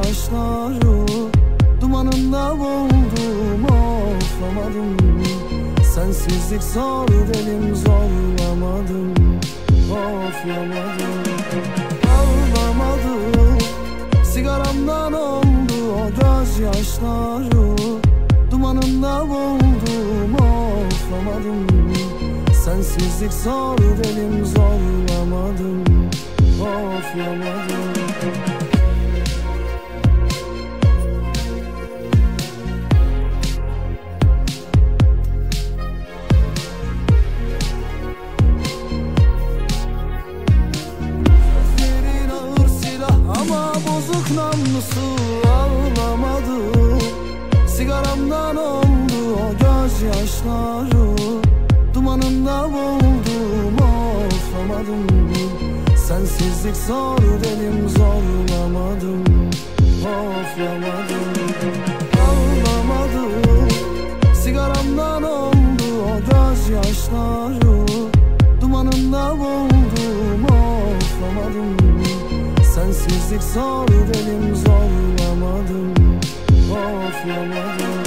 gözyaşları dumanında boğuldum, oflamadım. Sensizlik zor dedim, zorlamadım, oflamadım. Ağlamadım, sigaramdan oldu o gözyaşları dumanında boğuldum, oflamadım. Sensizlik zor dedim, zorlamadım, oflamadım. Sözlerin ağır silah ama bozuk namlusu, ağlamadım. Sigaramdan oldu o gözyaşları dumanında boğuldum, oflamadım. Sensizlik zor dedim, zorlamadım, oflamadım. Ağlamadım, sigaramdan oldu o gözyaşları dumanında boğuldum, oflamadım. Sensizlik zor dedim, zorlamadım, oflamadım.